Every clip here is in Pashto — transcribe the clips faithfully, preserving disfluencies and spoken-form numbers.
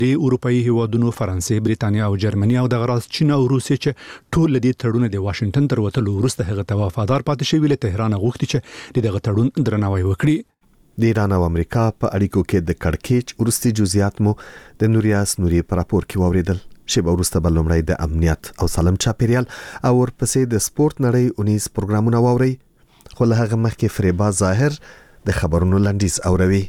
د اروپאי هیوادونو فرانسې، بریتانیا او جرمني او د غراس چین او روسیې چې ټول لدی تړون د واشنگټن تر وتلو وروسته هغه ته وفادار پاتې شوی، له تهران غوښتي چې دغه تړون درناوی وکړي. د ایران او امریکا په اړیکو کې د کړکېچ ورستي جزئیات مو د نوریاس نوري په راپور کې واوریدل. شیبه ورسته بل لمړی د امنیت او سالم چاپیریال او ورپسې د سپورت نړۍ اونیز پروګرامونه واوري، خو له هغه مخکې فریبا ظاهر د خبرونو لنډیز اوروي.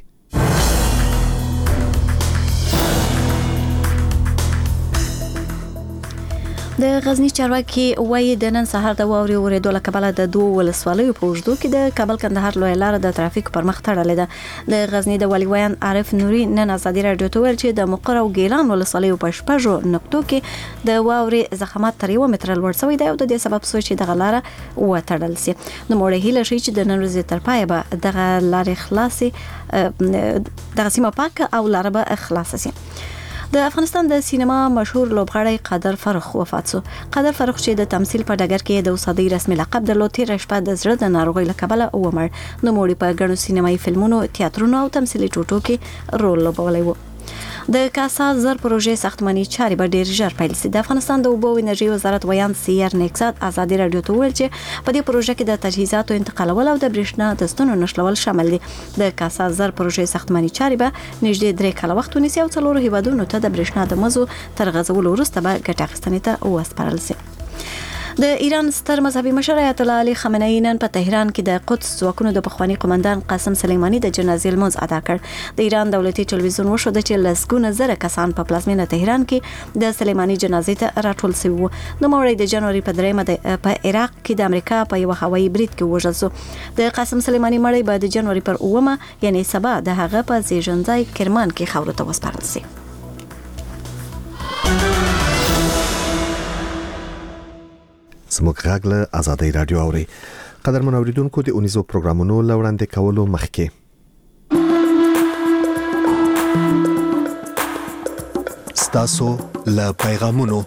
د غزنی چارواکي وایي د نن سهار د واوري اوریدو له کبله د دوه ولسوالیو په اوږدو کې د کابل کندهار لوی لار د ترافیک پر مخ تړلې ده. د غزنی د ولیویان عارف نوري نن ازادي رادیو ته ویل چې د مقر او ګیلان ولسوالیو په شپږو نقطو کې د واوري زخمات تر یو متر لوړ شوی دی او د دې سبب سوچ چې دغه لار وتړل شي. نو موږ هیله شي چې د نن ورځې تر پایه به دغه لارې خلاصي، دغه سیمه پاک او لار به خلاص شي. د افغانستان د سینما مشهور لوبغاړی قادر فرخ وفات شو. قادر فرخ چې د تمثيل په ډګر کې د اوسادي رسمي لقب درلود، تیر شپه د زړه د ناروغۍ له کبله ومړ. نو موړي په ګڼو سینمایي فلمونو، تیاترونو او تمثيلي ټوټو کې رول لوبولی و. د کاسا زر پروژې ساختماني چارې به ډیر ژر پیل شي. د افغانستان د اوبو او انرژي وزارت ویان سیر نیکسات ازادي رادیو ته ویل چې په دې پروژه کې د تجهیزاتو انتقالول او د برېښنا د ستنو نښلول شامل دي. د کاسا زر پروژې ساختماني چارې به نږدې درې کاله وخت ونیسي او څلورو هیوادونو ته د برېښنا د مزو تر غځولو وروسته به ګټه اخیستنې ته وسپارل شي. د ایران ستر مذهبي مشر آیت الله علي خامنه‌ای نن په تهران کې د قدس ځواکونو د پخوانی قومندان قاسم سلیمانی د جنازې لمونځ ادا کړ. د ایران دولتي ټلویزیون وښود چې لسګونه زره کسان په پلازمینه تهران کې د سلیمانی جنازې ته راټول شوي وو. نو موړی د جنوري په دریمه په عراق کې د امریکا په یو هوایي برید کې وژل شو. د قاسم سلیمانی مړی به د جنوري پر اومه یعنی سبا د هغه په زیږنځای کرمان کې خاورو ته وسپارل شي. زموږ غږ له ازادي رادیو اوري. قدرمن اوریدونکو د اونیزو پروګرامونو لوړاندې کولو مخکې ستاسو له پیغامونو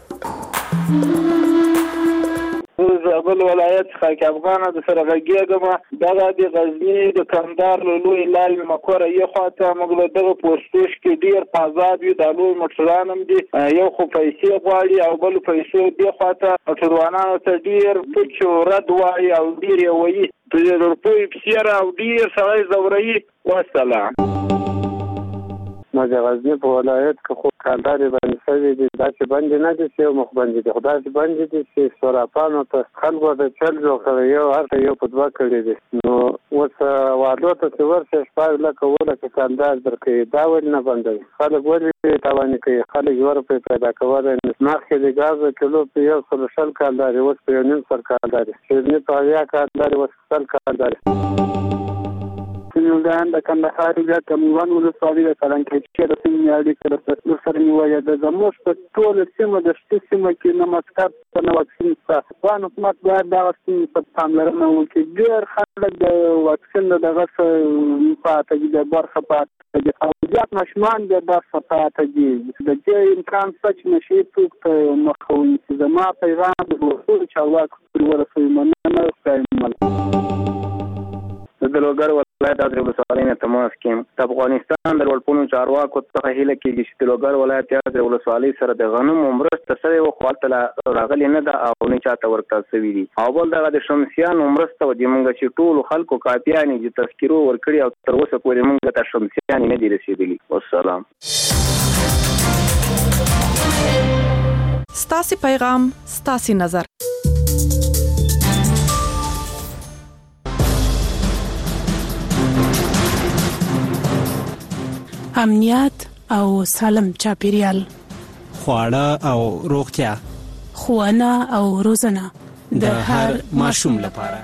زابل ولایت خاک افغان د سره غږیږم. دا د غزنی د کندهار له لوی لال مکوره یو خاطه موږ له دغه پوسټش کې ډیر پازاب یو د لوی موټرانم دي، یو خو پیسې غواړي او بل پیسې دی خاطه موټروانانو ته ډیر پچو رد وایي او ډیر وایي د روپوي پسیره او ډیر سړی زوري. والسلام. ما د غزنی په ولایت کې خو کانداري باندې سوي دي، دا چې باندې نه دي چې مخ باندې دي، خدای چې باندې دي چې سوراپانو ته خلکو د چل جوړ کړی، یو هر یو په دوا کړی دي. نو اوس وادو ته چې ورشه شپږ لکه ولکه کاندار درکې دا ول نه باندې خلک ولې تاوان کوي، خلک ور په پیدا کول نه مخکې د غاز کیلو په یو سل شل کانداري اوس په یو نیم سر کانداري چې نه په یا کانداري اوس سل کانداري. سنیولان د کندهار یا کمیوان ولسوالۍ د کلنکچې د سیمې اړیکې د سره نیولې د زموږ په ټول سیمه د شته سیمه کې نه مسکات په واکسین څخه وان حکومت باید دا واکسین په پاملرنه وکړي. ډېر خلک د واکسین دغه څه پاتې دي، د برخه پاتې دي او زیات ماشومان د برخه پاتې دي. د دې امکان څه چې نشي څوک ته مخاوي چې زما پیغام د ټول چارواکو ورسوي. مننه ستایم. د لوګر ولایت د ولسوالۍ نه تماس کې د افغانستان د ولپونو چارواکو څخه هیله کېږي چې د لوګر ولایت د ولسوالۍ سره د غنمو مرسته سره یو خواته راغلي نه ده او نه چاته ورکړل شوي دي. او بل دغه د شمسیانو مرسته و چې موږ چې ټولو خلکو کاپیانې چې تذکیرو ورکړي او تر اوسه پورې موږ ته شمسیانې نه دي رسېدلي. والسلام. ستاسو پیغام ستاسو نظر. امنیت او سالم چاپیریال، خواړه او روغتیا، ښوونه او روزنه د هر ماشوم لپاره.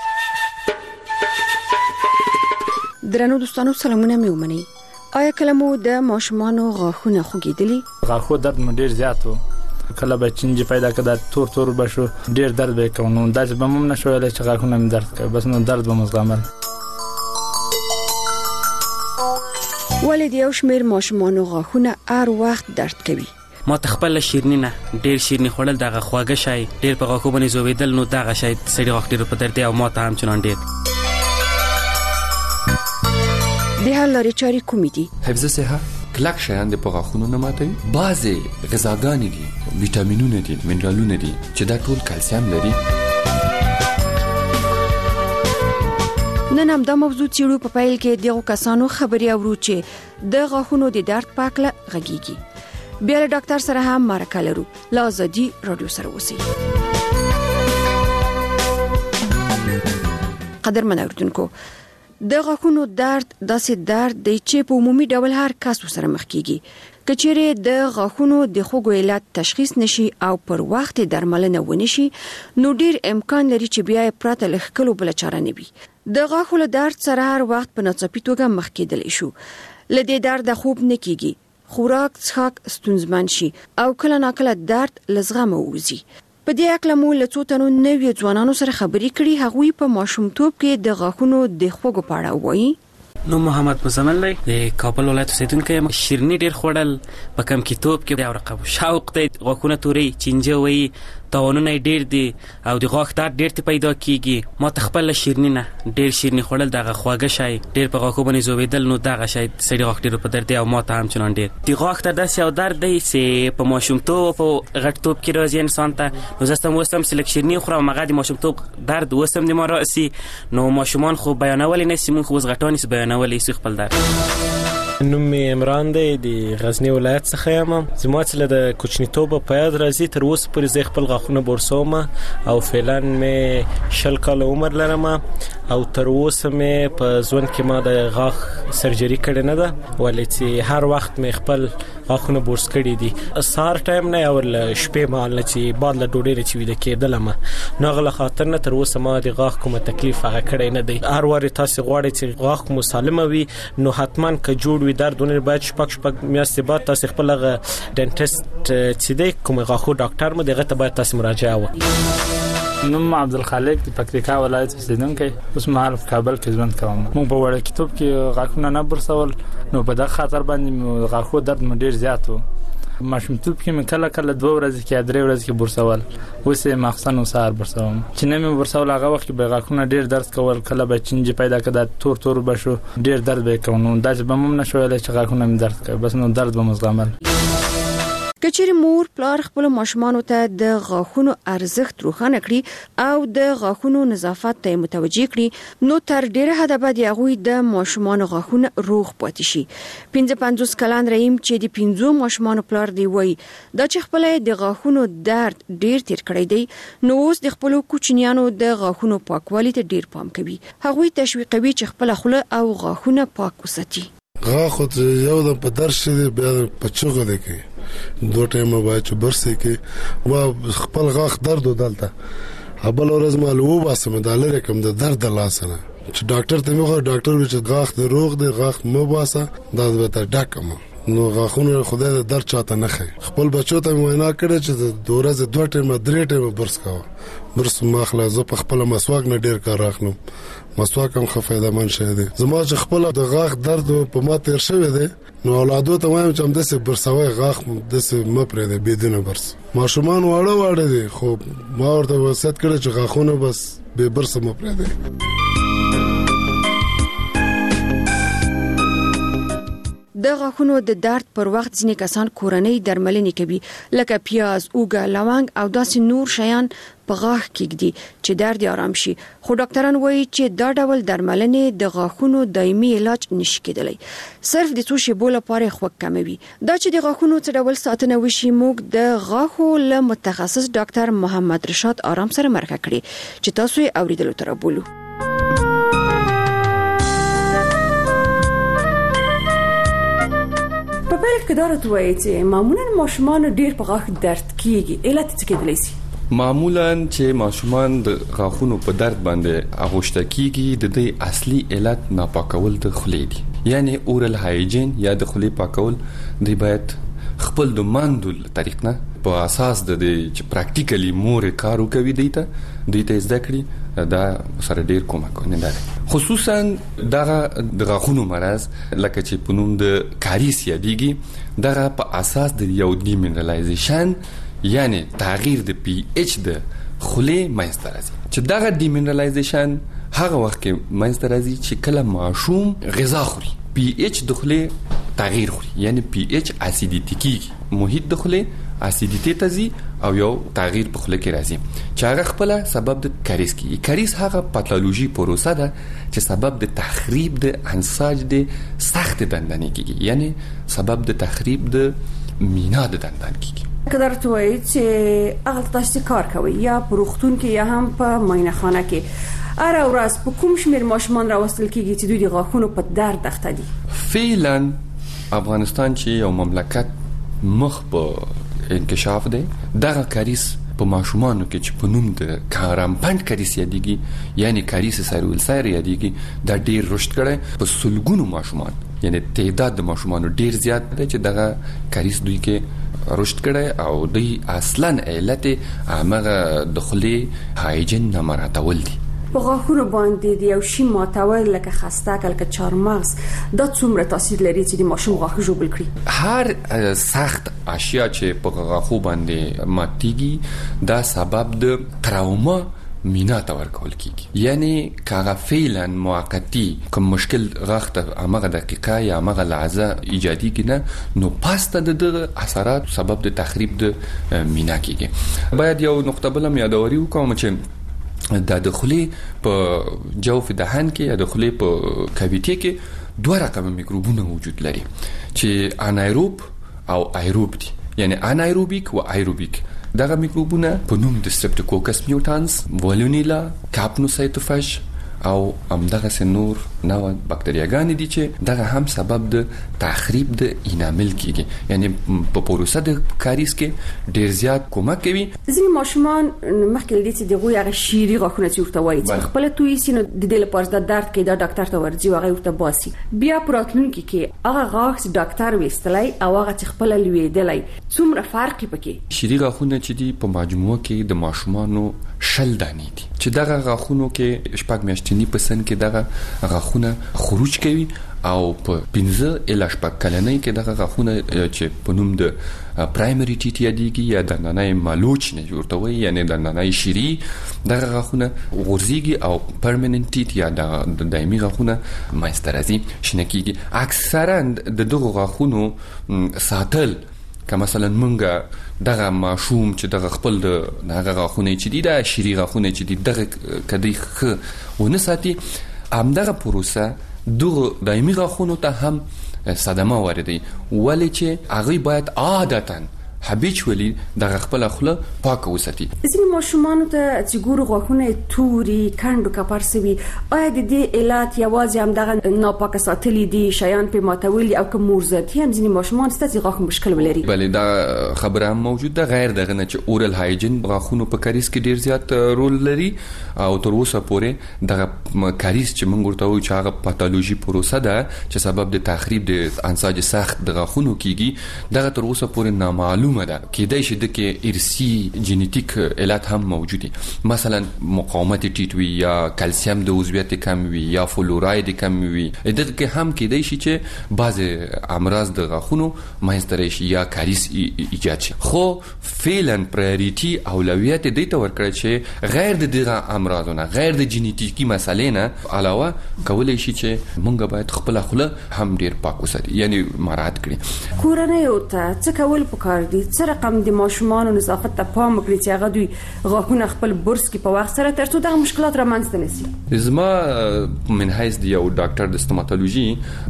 درنو دوستانو سلامونه مې ومنئ. آیا کله مو د ماشومانو غاښونه خوږېدلي؟ غاښو درد مو ډیر زیات و، کله به چنجي پیدا کړه تور تور بشو، ډیر درد به کوم. نو دا چې به مم نشو ویل چې غاښونه مې درد کوي، بس نو درد به مزغمل. ولې د یو شمېر ماشومانو غاښونه هر وخت درد کوي؟ ما ته خپل شیرنی نه ډیر شیرنی خوړل دغه خواږه شای ډیر په غاښو باندې زویدل، نو دغه شای سړي غاښ ډیر په درد او ما ته هم چنان ډیر. د حل لارې چارې کومې دي؟ حفظ صحه، کلک شیان د په غاښونو نه ماتوي. بعضې غذاګانې دي، ویټامینونه دي، منرالونه دي چې دا ټول کلسیم لري. نن هم دا موضوع چیرو په پیل کې دغه کسانو خبري اورو چې د غاښونو د درد پاکله غږیږي. بیا له ډاکټر سره هم مرکه لرو. لا ازادي رادیو سره اوسئ. قدرمن اوریدونکو، د غاښونو درد داسې درد دی چې په عمومي ډول هر کس سره مخ کیږي. کچېره د غاښونو د خوږو علت تشخیص نشي او پر وخت درملنه ونشي، نو ډیر امکان لري چې بیا پراته لخکلو بل چاره نه وي. د غاښونو درد سره هر وخت په ناڅاپي توګه مخ کېدلی شو. لدې درد خوب نه کیږي، خوراک څښاک ستونزمن شي او کله ناکله درد لزغمه وځي. په دې اړه مو له څو تنو نوي ځوانانو سره خبرې کړې. هغوی په ماشومتوب کې د غاښونو د خوږو په اړه وایي. نو محمد مزمل دی، د کابل ولایت اوسیدونکی یم. شیرني ډیر خوړل په کم کتاب کې یو رقم شوق دی. غاښونه توري چینجه وایي، تاوانونه ډیر دي او د غاښ درد ډیر ته پیدا کیږي. ما تخپل شیرني نه ډیر شیرني خوړل، دغه خواږه شای ډیر په غاښو باندې زوبېدل، نو دغه شای سړي غاښ ډیر په درد دی او ما ته هم چنان ډیر د غاښ درد داسې یو درد دی چې په ماشومتوب او په غټتوب کې راځي انسان ته. نو زه ستم وستم چې لکه شیرني خورم، هغه د ماشومتوب درد وسم د ما راسي. نو ماشومان خو بیانولی نه سي، مونږ خو اوس غټان سي بیانولی سي خپل درد. نوم مې عمران دی، د غزنی ولایت څخه یم. زما چې له د کوچنیتوبه په یاد راځي تر اوسه پورې زه خپل غاښونه برسوم او فعلا مې شل کاله عمر لرم او تر اوسه مې په ژوند کې ما د غاښ سرجري کړې نه ده، ولې چې هر وخت مې خپل غاښونه برس کړي دي. سهار ټایم نه او شپې مهال نه چې بعد له ډوډۍ نه چې ویده کېدلم، نو هغه له خاطر نه تر اوسه ما د غاښ کومه تکلیف هغه کړی نه دی. هر وارې تاسې غواړئ چې غاښ مو سالمه وي، نو حتما که جوړ وي دردونه باید شپږ شپږ میاشتې بعد تاسې خپل هغه ډنټسټ چې دی کوم غاښو ډاکټر مو دغه ته باید تاسې مراجعه وکړئ. نوم عبدالخالق د پکتیکا ولایت اوسیدونکی، اوس مهال په کابل کې ژوند کوم. موږ په وړکتوب کې غاښونه نه برسول، نو په دغه خاطر باندې غاښو درد مو ډیر زیات و. ماشومتوب کې مې کله کله دوه ورځې کې درې ورځې کې برسول، اوس یې مخصن او سهار برسوم. چې نه مې برسول هغه وخت به غاښونه ډیر درد کول، کله به چینجه پیدا کړه، تور تور بشو، ډیر درد به کوم. نو دا چې به مم نشو ویل چې غاښونه مې درد کوي، بس نو درد به مزغمل. کچېر مور پلار خپل ماشومان ته د غاښونو ارزښت روښانه کړي او د غاښونو نظافت ته متوجه کړي، نو تر ډیره حده به د هغوی د ماشومان غاښونه روغ پاتې شي. پنځه پنځوس کلن رحیم چې د پنځو ماشومان پلار دی وایي دا چې خپل د غاښونو درد ډیر تیر کړی دی، نو اوس د خپل کوچنیانو د غاښونو پاکوالي ته ډیر پام کوي. هغوی تشویقوي چې خپل خوله او غاښونه پاک وساتي. غاښ یو د په درش دی، بیا په چوغه دی کې دوه ټیمه باید چې برسې کې ما خپل غاښ درد ودلته بل ورځ ما لو باسم د لری کوم د درد لاسنه چې ډاکټر ته مخه ډاکټر وی چې غاښ د روغ دی، غاښ مو باسه دا به ته ډاکم. نو غاښونه خدای د درد چاته نه خي. خپل بچو ته معاینه کړی چې د دوه ورځې دوه ټیمه درې ټیمه برس کاوه. برس ماخله زه په خپل مسواک نه ډیر کار راخلم، مسواک هم خفایده من شه دي. زما چې خپل د غاښ درد په ما تیر شوی دی، نو اولادو ته وایم چې هم دسه برسوي غاښ دسه مپرې دی بيدونه برس. ماشومان واړه واړه دي، خو ما ورته وصیت کړی چې غاښونه بس به برس مپرې دی. د غاښونو د درد پر وخت ځینې کسان کورنۍ درملنې کوي، لکه پیاز، اوږه، لونګ او داسې نور شیان په غاښ کېږدي چې درد آرام شي. خو ډاکټران وایي چې دا ډول درملنې د غاښونو دایمي علاج نشي کېدلی، صرف د څو شیبو لپاره خوږ کموي. دا چې د غاښونو څه ډول ساتنه وشي، موږ د غاښو له متخصص ډاکټر محمد رشاد آرام سره مرکه کړې چې تاسو یې اوریدلو تر بولو. په پیل کې دا راته وایي چې معمولا ماشومان ډیر په غاښ درد کیږي، علت څه کېدلی شي؟ معمولا چې ماشومان د غاښونو په درد باندې اغوشته کیږي، د دې اصلي علت ناپاکول د خولې دي، یعنی اورل هایجین یا د خولې پاکول. دی باید خپل د ماندو طریق نه په اساس د دې چې پریکټیکلی مور کارو کوي، دیته دیته زده کړي، دا سره ډیر کومک کوي. نه خصوصا دغه د غاښونو مرز لکه چې په نوم د کاریس یادېږي، دغه په اساس د یو ډیمینرالایزیشن یعنی تغییر د پی ایچ د خولې منځته راځي. چې دغه ډیمینرالایزیشن هغه وخت کې منځته راځي چې کله ماشوم غذا خوري، پی ایچ د خولې تغییر خوري یعنی پی ایچ اسیدیتی کیږي محیط د خله اسیدیتی ته ځي او یو تغییر په خله کې راځي چې هغه خپل سبب د کاریس کیږي. کاریس هغه پاتولوژي پروسه ده چې سبب د تخریب د انساج د سخت دندانې کیږي یعنی سبب د تخریب د مینا د دندان کیږي. کدر توي چې هغه تاسو کار کوي یا پروختون کې یا هم په ماینه خانه کې اره ورځ په کوم شمیر ماشومان راوستل کیږي چې دوی د غاښونو په درد اخته دي؟ فعلا افغانستان چې یو مملکت مخ په انکشاف دی دغه کاریس په ماشومانو کې چې په نوم د کارامپند کاریس یادېږي یعنی کاریس سایرویل سایر یادېږي دا ډیر رشد کړي په سلګونو ماشومان یعنی تعداد د ماشومانو ډیر زیات دی چې دغه کاریس دوی کې رشد کړي او دوی اصلا علت هغه د خولې هایجین نه مراتول دي. په غاښونو باندې دی او شی ماتول لکه خسته کلک چارمغز دا څومره تاثیر لري چې د ماشوم غاښ جوړ کړي؟ هر سخت اشیا چې په غاښو باندې ماتيږي دا سبب د تراوما مینا ته ورکول کیږي یعنی کاغه فعلا موقتی کوم مشکل غاښ ته هغه دقیقه یا هغه لحظه ایجادي کینه نو پاسته د اثرات سبب د تخریب د مینا کیږي. باید یو نقطه بلم یادوري وکوم چې د دخولي په جوف دهان کې یا دخولي په کاویټي کې دوه رقم میکروبونه وجود لري چې انایروب او ایروب دي یعنی انایروبیک و ایروبیک. دغه میکروبونه په نوم د سټریپټوکوکس میوټانس، والونیلا، کاپنوسایتوفاج او همدغه سنور نو بکتریاګانې دي چې دغه هم سبب د تخریب د انامل کیږي یعنی په پروسه د کاریس کې ډیر زیات کومک کوي. ځینې ماشومان مخکې لدې چې دغه هغه شيري غاښونه چې ورته وایي چې خپل توي سینو د دې لپاره د درد کې دا ډاکټر ته ورځي او هغه ورته باسي بیا پراتلونکي کې هغه غاښ ډاکټر وستلای او هغه چې خپل لویدلای څومره فرق پکې؟ شيري غاښونه چې دي په مجموعه کې د ماشومانو شل دانې دي چې دغه غاښونو کې شپږ میاشتنی پسند کې دغه غاښونه خروج کوي او په پنځه اله شپږ کلنۍ کې دغه غاښونه چې په نوم د پرایمری ټیټ یادېږي یا د نننۍ مالوچ نه جوړتوي یعنی د نننۍ شيري دغه غاښونه غورځيږي او پرمننت ټیټ یا د دایمي غاښونه ماستر راځي شنه کیږي. اکثرا د دغه غاښونو ساتل که مثلا مونږه دغه ماشوم چې دغه خپل د هغه غاښونه چې دي د شيري غاښونه چې دي دغه کدی خ ونه ساتي همدغه پروسه دغه دایمي غاښونو ته هم صدمه واردوي ولې چې هغه باید عادتاً هابیچولی دغه خپل خله پاک وساتي. ځینې ماشومانو ته چې ګورو غاښونه توري کندو کپر سوي آیا د دې علت یوازې هم دغه ناپاک ساتلي دي شیان په ماتولي او کوم مرزتي هم ځینې ماشومان ستاسو غاښ مشکل ولري؟ بله دا خبره هم موجود ده غیر دغه نه چې اورال هایجین غاښونو په کاریس کې ډیر زیات رول لري او تر اوسه پورې دغه کاریس چې موږ ورته وایو چې هغه پاتولوژي پروسه ده چې سبب د تخریب د انساج سخت د غاښونو کیږي دغه تر اوسه پورې نامعلوم ده کېدای شي د کې ارثي جینیټیک علت هم موجودي مثلا مقاومت ټیټ وي یا کلسیم د عضویت کم وي یا فلوراید کم وي د کې هم کېدای شي چې بعض امراض د غاښونو ماستر شي یا کاریس ایجاد شي خو فعلا پرایورټي اولویت دی ته ورکړي چې غیر د دغه امراضونو غیر د جینیټیکي مسالې نه علاوه کولای شي چې مونږ باید خپل خله هم ډیر پاک وساتو یعنی مراعات کړي. کورنۍ او ته څه کول پکار دي څه رقم د ماشومان نظافت ته پام وکړي چې هغه دوی غاښونه خپل برس کې په وخت سره ترڅو دغه مشکلات رامنځته نشي؟ زما من حیث د یو ډاکټر د ستوماتولوژي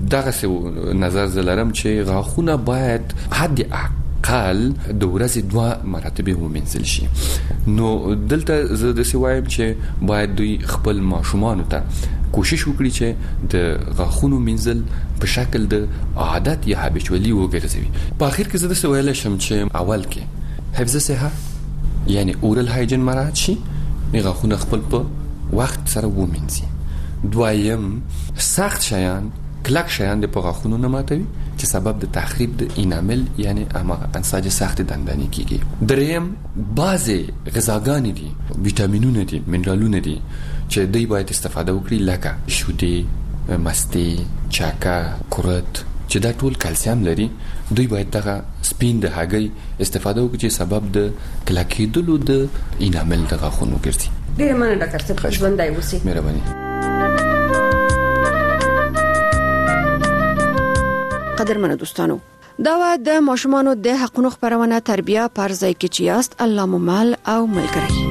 دغه نظر زلرم چې غاښونه باید حد اقل د ورځې دوه مرتبه ومنځل شي. نو دلته زه د سوایم چې باید دوی خپل ماشومان ته کوشش وکړي چې د غاښونو منځل په شکل د عادت یا هابیچولی وګرځوي. په اخر کې زه د سوال شم چې اول کې حفظ صحه یعنی اورال هایجین مراعات شي غاښونه خپل په وخت سره ومنځي. دویم سخت شیان کلک شیان د په غاښونو نه ماتوي چې سبب د تخریب د انامل یعنی هغه انساج سخت دندانې کیږي. دریم بعضی غذاګانې دي ویټامینونه دي منرالونه دي چې دوی باید استفاده وکړي لکه شودې مستې چاکا کورت چې دا ټول کلسیم لري دوی باید دغه سپین د هګۍ استفاده وکړي چې سبب د کلکېدلو د انامل د غاښونو ګرځي. ډېر مننه ډاکټر صاحب ژوندی اوسئ. مهرباني. قدرمنو دوستانو دا و د ماشومانو د حقونو خبرونه تربیه پر ځای کې چیاست الله ممال او ملګری.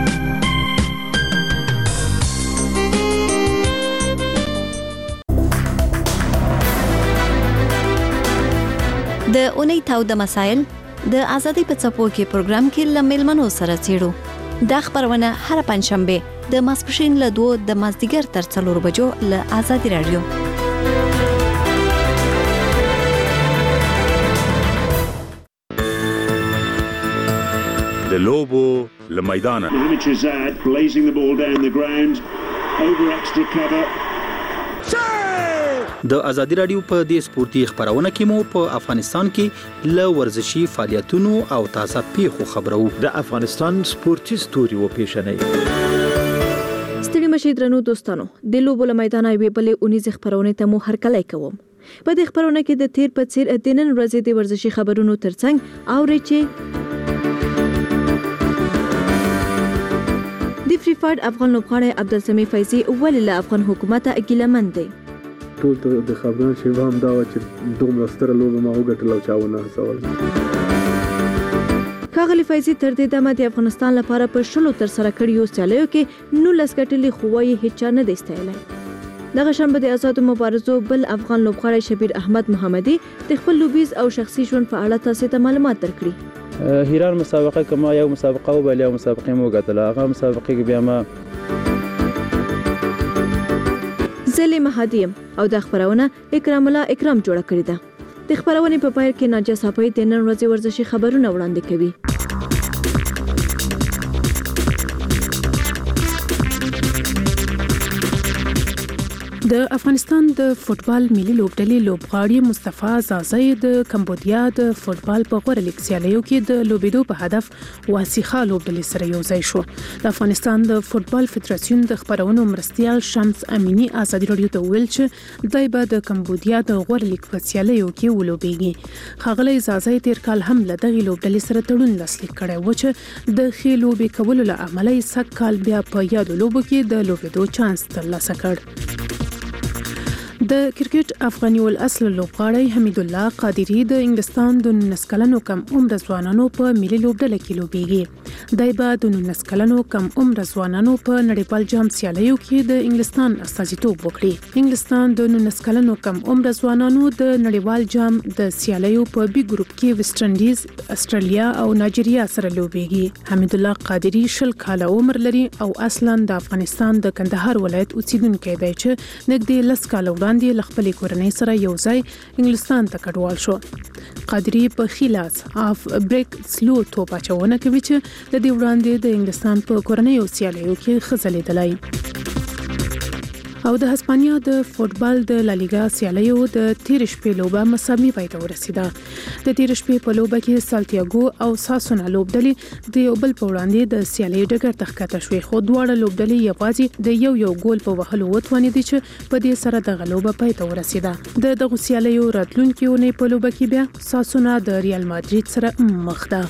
د اونۍ تاو د مسائل د ازادي په څپو کې پروګرام کې لمل منو سره چیرو د خبرونه هر پنځشنبه د ماسپښین له دوه د مازدیګر تر څلور بجو له ازادي رادیو. د لوبو له میدانه د ازادي رادیو په دې سپورتي خبرونه کې مو په افغانستان کې ل ورزشي فعالیتونو او تازه پیښو خبرو. د افغانستان سپورتي ستوري و پیښنې ستړي مشي درنو دوستانو د لوبو له میدانه وی بلې اونیز خبرونه ته مو هرکلی کوم. په دې خبرونه کې د تیر په څیر د نن ورځې د ورزشي خبرونو ترڅنګ اوري چې د فری فایټ افغان لوبغاړی عبدالسمی فیضی ولې له افغان حکومت ګیلمن دی. ټول ته د خبران شیبه هم دا و چې دومره ستره لوبه ما وګټله او چاونه هڅول. ښاغلي فیضي تر دې دمه د افغانستان لپاره په شلو ترسره کړیو سیالیو کې نولس ګټلې خو یې هیڅ چا نه دی ستایلی. دغه شنبه د آزادو مبارزو بل افغان لوبغاړی شبیر احمد محمدي د خپل لوبیز او شخصي ژوند په اړه تاسو ته معلومات درکړي. هیران مسابقه کما یو مسابقه او بل یو مسابقه مو وګټله. هغه مسابقه کې بیا ما زلی مهدیم او د خبرونه اکرام الله اکرام جوړه کړی ده. د خبرونې په پای کې ناجا صاحب د نن ورځې ورزشي خبرونه وړاندې کوي. د افغانستان د فوتبال ملي لوبډلې لوبغاړي مصطفی زازی د کمبودیا د فوتبال په غوړه لیګ سیالیو کې د لوبېدو په هدف واسیخه لوبډلې سره یو ځای شو. د افغانستان د فوتبال فدراسیون د خبرونو مرستیال شمس امینی ازادي رادیو ته ویل چې دای به د کمبودیا د غوړه لیګ په سیالیو کې ولوبېږي. ښاغلی زازی تیر کال هم له دغې لوبډلې سره تړون لاسلیک کړی و چې د ښې لوبې کولو له امله یې سږ کال بیا په یادو لوبو کې د لوبېدو چانس ترلاسه کړ. د کرکټ افغاني ول اصل لوبغاړی حمید الله قادری د انګلستان د نولس کلنو کم عمر ځوانانو په ملي لوبډله کې لوبېږي. دای به د نولس کلنو کم عمر ځوانانو په نړیوال جام سیالیو کې د انګلستان استازیتوب وکړي. انګلستان د نولس کلنو کم عمر ځوانانو د نړیوال جام د سیالیو په بي ګروپ کې ویسټ انډیز، استرالیا او نایجیریا سره لوبېږي. حمید الله قادری شل کاله عمر لري او اصلا د افغانستان د کندهار ولایت اوسیدونکی دی چې نږدې لس کاله وړاندې له خپلې کورنۍ سره یو ځای انګلستان ته کډوال شو. قادری په خلاص اف بریک سلو توپ اچونه کوي چې د دې وړاندې د انګلستان په کورنۍ سیالیو کې خزلېدلی. او د هسپانیا د فوتبال د لالیګا سیالیو د تیر شپې لوبه مساوي پای ته ورسیده. د تیر شپې په لوبه کې سالتیاګو او ساسونا لوبډلې د یو بل په وړاندې د سیالۍ ډګر ته ښکته شوې، خو دواړه لوبډلې یوازې د یو یو ګول په وهلو وتوانېدې چې په دې سره دغه لوبه پای ته ورسیده. د دغه سیالیو راتلونکي اونۍ په لوبه کې بیا ساسونا د ریال مادرید سره مخ ده.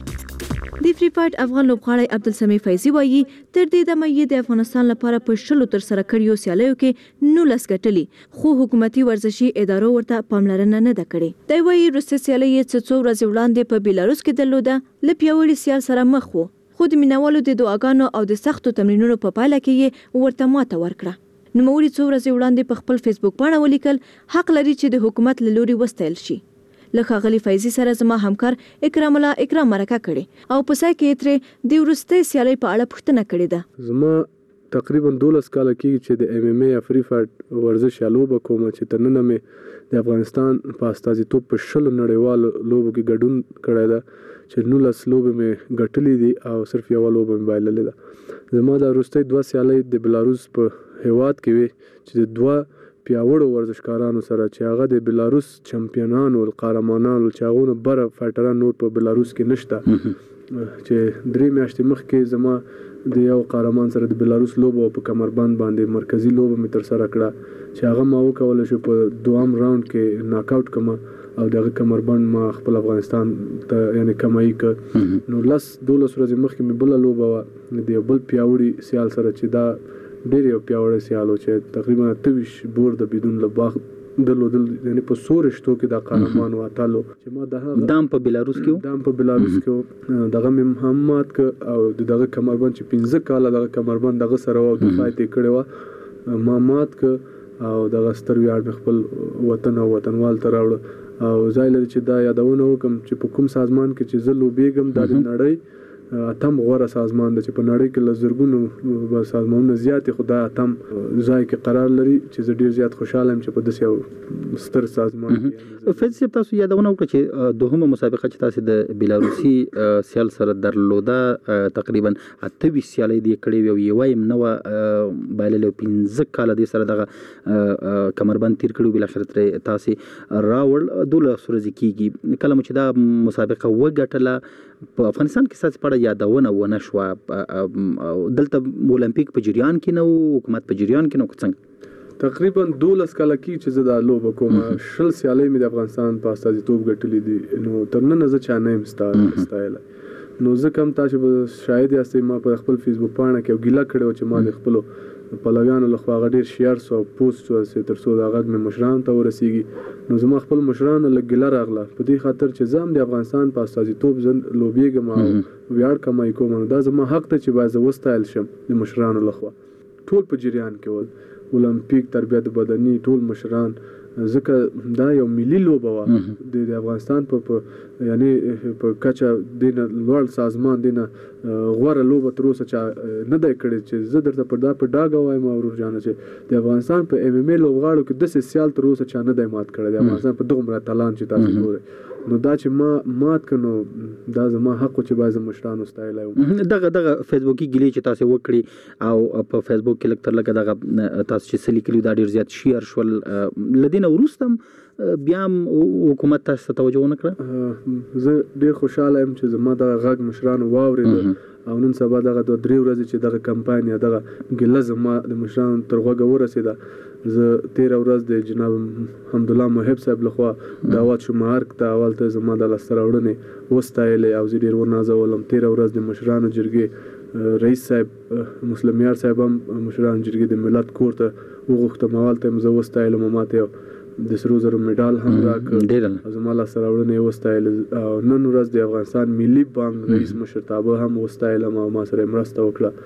د فری فایټ افغان لوبغاړی عبدالسمی فیضی وایي تر دې دمه یې د افغانستان لپاره په شلو تر سره کړیو سیالیو کې نولس ګټلې، خو حکومتي ورزشي ادارو ورته پاملرنه نه ده کړې. دی وایي وروستۍ سیالۍ یې څه څو ورځې وړاندې په بیلاروس کې درلوده، له پیاوړي سیال سره مخ و، خو د مینوالو د دعاګانو او د سختو تمرینونو په پایله کې یې ورته ماته ورکړه. نوموړي څو ورځې وړاندې په خپل فیسبوک باندې ولیکل حق لري چې د حکومت له لوري وستایل شي. له ښاغلي فیضي سره زما همکار اکرام الله اکرام مرکه کړې او په ځای کې ترې د وروستۍ سیالۍ په اړه پوښتنه کړې ده. زما تقریبا دولس کاله کېږي چې د ایم ایم ای یا فری فایټ ورزش یا لوبه کوم چې تر ننه مې د افغانستان په استازیتوب په شلو نړیوالو لوبو کې ګډون کړی ده چې نولس لوبې مې ګټلې دي او صرف یوه لوبه مې بایللې ده. زما د وروستۍ دوه سیالۍ د بلاروس په هیواد کې وي چې د دوه پیاوړو ورزشکارانو سره چې هغه د بلاروس چمپیونانو القهرمانانو چې هغونه بره فایټران نور په بلاروس کې نشته، چې درې میاشتې مخکې زما د یو قهرمان سره د بلاروس لوبه په کمربند باندې مرکزی لوبه مې ترسره کړه چې هغه ما وکولی شو په دوام راوند کې ناک آوټ کړم او دغه کمربند ما خپل افغانستان ته یعنی کمایي کړ. نو لس دولس ورځې مخکې مې بله لوبه وه د یو بل پیاوړي سیال سره چې دا ډېر یو پیاوړی سیال و چې تقریبا اته ویشت بور د بدون له د لودل یعنی په سورشتو کې د قهرمان واتلو چې ما د دام په بلاروس کې دام په بلاروس کې دغه محمد ک او دغه کمربند چې پنځه کاله دغه کمربند دغه سره او د فایته کړو ما مات ک او دغه ستر ویاړ خپل وطن او وطنوال ته راوړ او زایل چې دا یادونه وکم چې په کوم سازمان کې چې زلو بیګم د نړۍ اتم غوړه سازمان د چې په نړۍ کې لزرګونو سازمانونه زیات خدای اتم ځای کې قرار لري چې ډیر زیات خوشاله يم چې په داسې یو ستر سازمان کې فیصل تاسو یادونه وکړه چې دوهمه مسابقه چې تاسو د بلاروسي سیال سره درلوده تقریبا اته سیالي دی کړې وي یو وایم نو بایللو پنځه کال د سره دغه کمربند تیر کړو بل اخر تاسو راول دوله سورزي کیږي کله چې دا مسابقه وګټله په افغانستان کې ساس پړه یادونه ونه شو دلته اولمپیک په جریان کې نو حکومت په جریان کې نو څنګه تقریبا دولس کال کې چې زه د لوب کوم شل سیالي مې د افغانستان په استازیتوب ګټلې دي نو تر نن زه چا نه مستایل استایل نو زه کوم تاسو به شاید یاستئ ما په خپل فیسبوک پاڼه کې ګیلا کړو چې ما د خپل په لګانو لخوا غډیر شیر سو پوسټ سو تر څو دا غږ مې مشران ته ورسیږي نو زما خپل مشران له ګیلا راغله په دې خاطر چې زم د افغانستان په استازیتوب زن لوبیګم او ویاړ کمای کوم دا زما حق ته چې باز وستایل شم د مشرانو لخوا ټول په جریان کې ول اولمپیک تربیت بدني ټول مشران ځکه دا یو ملي لوبه و د افغانستان په یعنی په کچا د لوړ سازمان دینه غوړه لوبه تر اوسه چې نه دی کړی چې زه درته په دا په ډاګه وایم او ورجانه چې د افغانستان په ایم ایم ای لوبغاړو کې د سیال تر اوسه چې نه دی مات کړی د افغانستان په دغه تالان چې تاسو ګورئ نو دا چې ما مات کنو دا زما حق چې باز مشران استایل یو دغه دغه فیسبوکي ګلی چې تاسو وکړي او په فیسبوک کې لکتر لګه دغه تاسو چې سلی کلی دا ډیر زیات شیر شول لدینه ورستم بیا حکومت تاسو توجه نه کړ زه ډیر خوشاله یم چې زما د غږ مشران واورید او نن سبا دغه د درې ورځې چې دغه کمپاین یا دغه ګله زما د مشران تر غوږه ورسېده زه تیر ورځ د جناب حمدالله محب صاحب لخوا دعوت شو مارک ته اول ته زما د لستراوړنې وستایل او زه ډیر ورنازولم تیر ورځ د مشرانو جرګې رئیس صاحب مسلم یار صاحب هم مشران جرګې د ملت کور ته وغوښتم اول ته مزه وستایل ماته د سرو زرو میډال هم راکړ زما لستراوړنې وستایل او نن ورځ د افغانستان ملي بانک رئیس مشرتابه هم وستایل او ما سره مرسته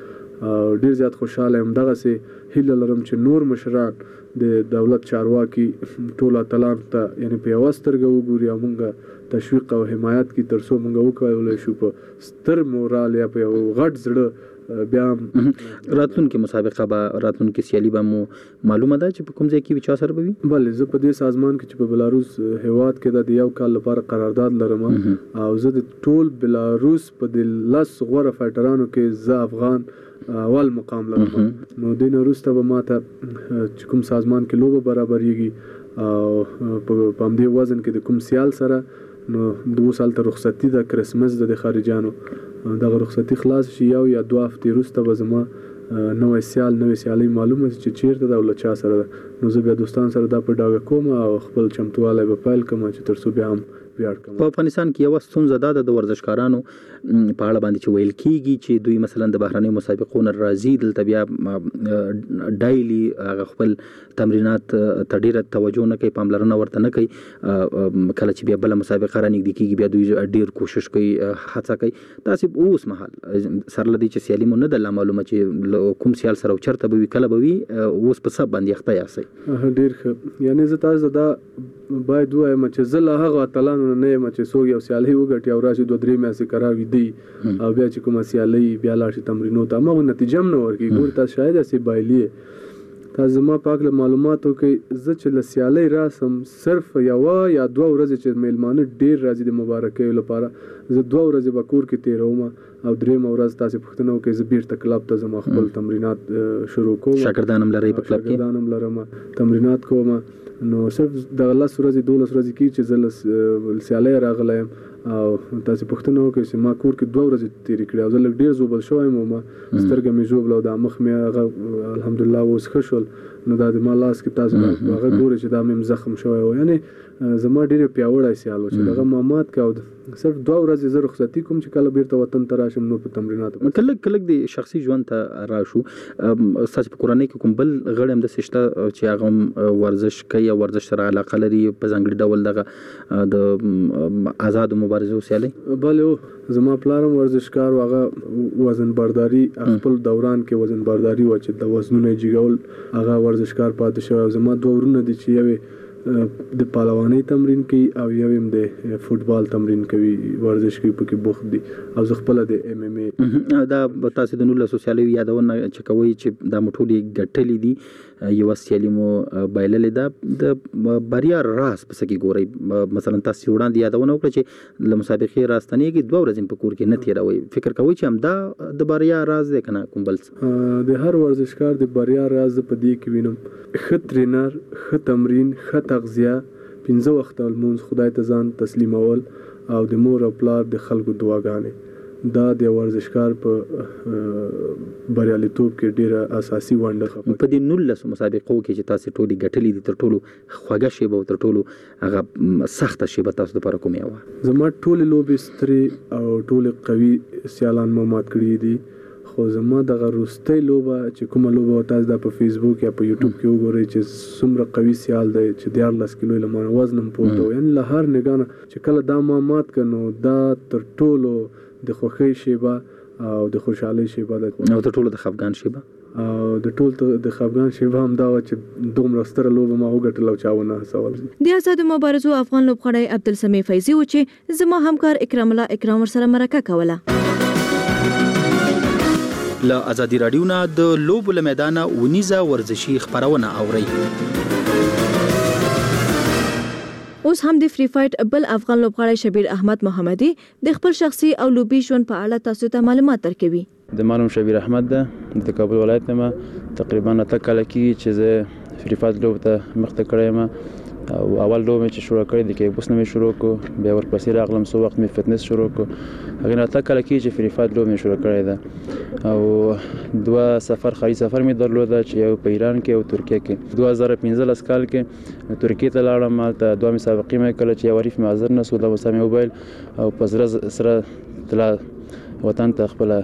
وکړه ډیر زیات خوشاله یم دغه سي هیله لرم چې نور مشران د دولت چارواکي ټول اتلان ته یعنی په واسترګو وګوري او موږ تشویق او حمایت کی ترسو موږ وکولای شو په ستر مورال یا په غټ زړه بیا راتلون کې مسابقه به راتلون کې سیالي به مو معلومه ده چې په کوم ځای کې وچا سره به وي بلې زه په دې سازمان کې چې په بلاروس هیواد کې د یو کال لپاره قرارداد لرم او زه د ټول بلاروس په د لاس غوړه فایټرانو کې زه افغان اول مقام لرم نو دین وروسته به ماته چې کوم سازمان کې لوبه برابرېږي او په پام دې وزن کې د کوم سیال سره نو دوه سال ته رخصتي د کرسمس د خارجانو دغه رخصتي خلاص شي یو یا دوه هفتې وروسته به زما نوې سیال نوې سیالي معلومه چې چیرته د ولچا سره نو زه بیا دوستان سره دا په ډاګه کوم او خپل چمتواله به پایل کوم چې تر څو بیا هم په افغانستان کې یو ستونزه ده د ورزشکارانو په اړه باندې چې ویل کیږي چې دوی مثلا د بهرنۍ مسابقو نه راځي دلته بیا ډایلی هغه خپل تمرینات ته ډیره توجه نه کوي پاملرنه ورته نه کوي کله چې بیا بل مسابقه را نږدې کیږي بیا دوی ډیر کوشش کوي هڅه کوي تاسو اوس مهال سره لدی چې سیالي مونږ نه د معلومه چې کوم سیال سره چرته به وی کله به وی اوس په سب باندې اخته یاسي ډیر ښه یعنی زه تاسو دا باید وایم چې زله هغه تلان نه یم چې سو یو سیالي وګټي او راشي دوه درې میاشتې کراوي دی او بیا چې کوم سیالي بیا لاړ شي تمرینو ته ما نتیجه نه ورکی ګور تاسو شاید اسی بایلی تاسو ما پاک له معلوماتو کې زه چې له سیالي راسم صرف یو یا دوه ورځې چې میلمانه ډیر راځي د مبارکۍ لپاره زه دوه ورځې بکور کې تیروم او درې ورځ تاسو پښتنو کې زه بیرته کلب ته زما خپل تمرینات شروع کوم شاګردانم لري په کلب کې شاګردانم لرم تمرینات کوم نو صرف د الله سورزي دولس ورځې کې چې زل سیالي راغلایم او تاسو پښتنو کې چې ما کور کې دوه ورځې تیرې کړې او زه لږ ډیر زوبل شوم ما سترګې مې جوړ لو د مخ مې الحمدلله اوس خشل نو دا د ما لاس کې تاسو هغه ګوري چې دا مې زخم شوی و یعنی زما ډېر پیاوړی سیال و چې دغه مامات کا او صرف دوه ورځې زه رخصتي کوم چې کله بیرته وطن ته راشم نو په تمریناتو کله کله د شخصي ژوند ته راشو ستاسو په کورنۍ کې کوم بل غړی هم داسې شته چې هغه ورزش کوي او ورزش سره علاقه لري په ځانګړي ډول دغه د آزادو مبارزو سیالۍ؟ بله زما پلار هم ورزشکار و، هغه وزن برداري خپل دوران کې وزن برداري و چې د وزنونو جګول هغه ورزشکار پاتې شوی. زما دوه ورونه دي چې یوې د پهلوانۍ تمرین کوي او یو هم د فوټبال تمرین کوي، ورزش کوي، پکې بوخت دي او زه خپله د ایم ایم ای. دا تاسو د نولسو سیالیو یادونه چې کوئ چې دا مو ټولې ګټلې دي، یوه سیالي مو بایللې ده، د بریا راز په څه کې ګورئ؟ مثلا تاسو وړاندې یادونه وکړه چې له مسابقې راستنېږي دوه ورځې په کور کې نه تېروئ، فکر کوئ چې همدا د بریا راز دی که نه کوم بل څه؟ د هر ورزشکار د بریا راز په دې کې وینم ښه ټرینر، ښه تمرین، ښه تغذیه، پنځه وخته لمونځ، خدای ته ځان تسلیمول او د مور او پلار د خلکو دعاګانې. دا د ورزشکار په بریالیتوب کې ډیره اساسي ونډه خپله. په دې نولسو مسابقو کې چې تاسو ټولې ګټلې دي، تر ټولو خوږه شیبه او تر ټولو هغه سخته شیبه تاسو لپاره کومه وه؟ زما ټولې لوبې سترې او ټولې قوي سیالان مو مات کړي دي، خو زما دغه وروستۍ لوبه چې کومه لوبه تاسو دا په فیسبوک یا په یوټیوب کې وګورئ چې څومره قوي سیال دی چې دیارلس کیلو له ما وزن هم پورته و، یعنې له هر نګاه نه چې کله دا ما مات کړ نو دا تر ټولو د خوښۍ شیبه او د خوشحالۍ شیبه ده، او تر ټولو د خفګان شیبه او د ټول د خفګان شیبه هم دا وه چې دومره ستره لوبه ما وګټله او چا ونه هڅول. د آزادو مبارزو افغان لوبغاړی عبدالسمیع فیضي و چې زما همکار اکرام الله اکرام ورسره مرکه کوله. له ازادي راډیو نه د لوبو له میدانه ونیزه ورزشي خبرونه اورئ. اوس هم د فری فایټ بل افغان لوبغاړی شبیر احمد محمدي د خپل شخصي او لوبي ژوند په اړه تاسو ته معلومات درکوي. د مانوم شبیر احمد ده، د کابل ولایت ما تقریبا اته کاله کې چې زه فری فایټ لوب ته مخته کړی یم. او اول لوب چې شروع کړی د کې بوس نه شروع کو، بیا ورپسې راغلم سو وخت مې فټنس شروع کو، هغه نه تا کله کې چې فری فایټ لوب مې شروع کړی ده. او دوه سفر خاري سفر مې درلوده چې یو په ایران کې او ترکیه کې. دوه هزار پنځلس کال کې ترکیه ته لاړم، هلته دوه مسابقې مې کله چې یو حریف مې حاضر نه سو، دا مسامې موبایل او په زړه سره تلا وطن ته خپل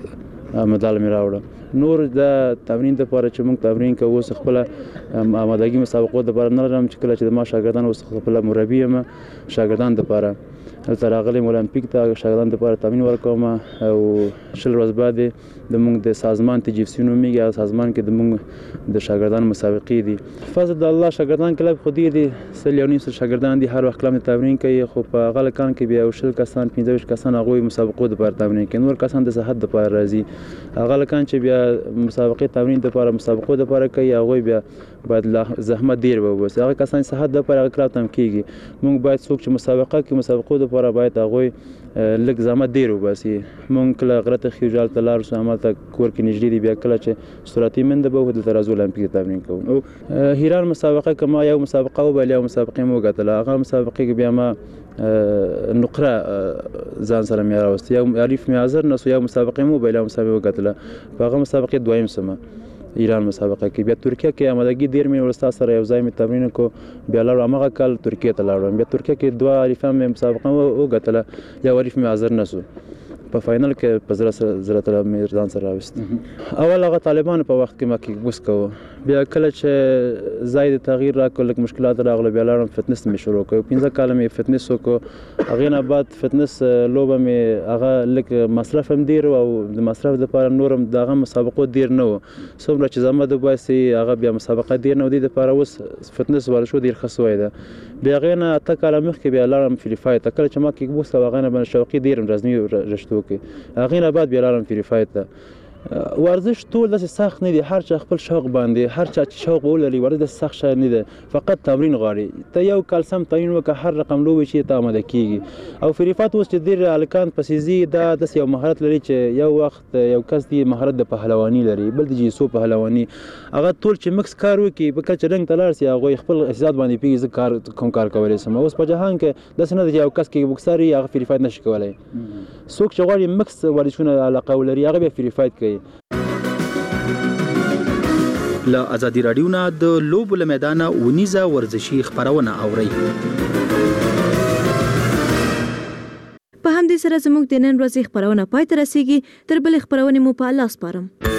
مډال مې راوړه. نور د تمرین لپاره چې موږ تمرین کوو اوس خپل آمادګي مسابقو لپاره نه لرم چې کله چې ما شاګردان اوس خپل مربي یم شاګردان لپاره هلته راغلم اولمپیک ته شاګردان لپاره تمرین ورکوم او شل ورځې بعد د موږ د سازمان تجهیزي نومیږي او سازمان کې د موږ د شاګردان مسابقې دي. فضل د الله شاګردان کلب خو دي سل یو نیم سل شاګردان دي، هر وخت کلام تمرین کوي، خو په هغه لکان کې بیا شل کسان پنځه ویشت کسان هغوی مسابقو لپاره تمرین کوي، نور کسان د صحت لپاره راځي. هغه لکان چې بیا مسابقې تمرین لپاره مسابقو لپاره کوي هغوی بیا باید زحمت ډیر وباسي، هغه کسان صحت لپاره هغه کلاب تم کیږي. موږ باید څوک چې مسابقه کوي مسابقو لپاره باید هغوی لږ زحمت ډیر وباسي. موږ کله غره ته خیو جال ته لاړ شو، همالته کور کې نږدې دي، بیا کله چې سرعتي منډه به دلته راځو اولمپیک تمرین کوو. هیران مسابقه که ما یو مسابقه وبایله یو مسابقې مې وګټله، هغه مسابقې کې بیا ما نقره ځان سره مې راوستې، یو حریف مې حاضر نه سو، یو مسابقې مې وبایله یو مسابقې وګټله، په هغه مسابقې دویم سمه ایران مسابقه کې. بیا ترکیه کې آمادګي ډېر مې ورستا سره یو ځای مې تمرین کو، بیا لاړم همغه کال ترکیه ته لاړم، بیا ترکیه کې دوه حریفان مې مسابقه وګټله، یو حریف مې حاضر نه سو، په فاینل کې په زړه زړه ته مې ځان سره راوست. اول هغه طالبانو په وخت کې ما کیک بوکس کوو، بیا کله چې ځای د تغییر راکړ لږ مشکلات راغله، بیا لاړم فټنس مې شروع کړ، پنځه کاله مې فټنس وکړو. هغې نه بعد فټنس لوبه مې هغه لږ مصرف هم ډېر و او د مصرف دپاره نور هم د هغه مسابقو ډېر نه و، څومره چې زحمت وباسي هغه بیا مسابقه ډېر نه و، دې دپاره اوس فټنس ورزشو ډېر ښه سوی ده. بیا هغې نه اته کاله مخکې بیا لاړم فری فایټ ته، کله چې ما کیک بوکس کوه هغې نه باندې شوقي ډېر یم رزمي رشتو کې، هغې نه بعد بیا لاړم فری فایټ ته. ورزش ټول داسې سخت نه دی، هر چا خپل شوق باندې، هر چا چې شوق ولري ورزش داسې سخت شی نه دی، فقط تمرین غواړي. ته یو کال سم تمرین وکړه هر رقم لوبې چې ته آماده کېږي. او فری فایټ اوس چې ډېر هلکان پسې ځي دا داسې یو مهارت لري چې یو وخت یو کس دی مهارت د پهلواني لري، بل د جیسو پهلواني، هغه ټول چې مکس کار وکړي په کله چې رنګ ته لاړ سي هغوی خپل احساسات باندې پوهېږي زه کار کوم کار کولی شم. اوس په جهان کې داسې نه ده چې یو کس کیک بوکسر وي هغه فری فایټ نشي کولی، څوک چې غواړي مکس ورزشونه علاقه ولري هغه بیا فری فایټ کوي. له ازادي راډیو نه د لوبو له میدانه ونیزه ورزشي خبرونه اورئ. په همدې سره زموږ د نن ورځې خبرونه پای ته رسیږي. تر بلې خبرونې مو په الله سپارم.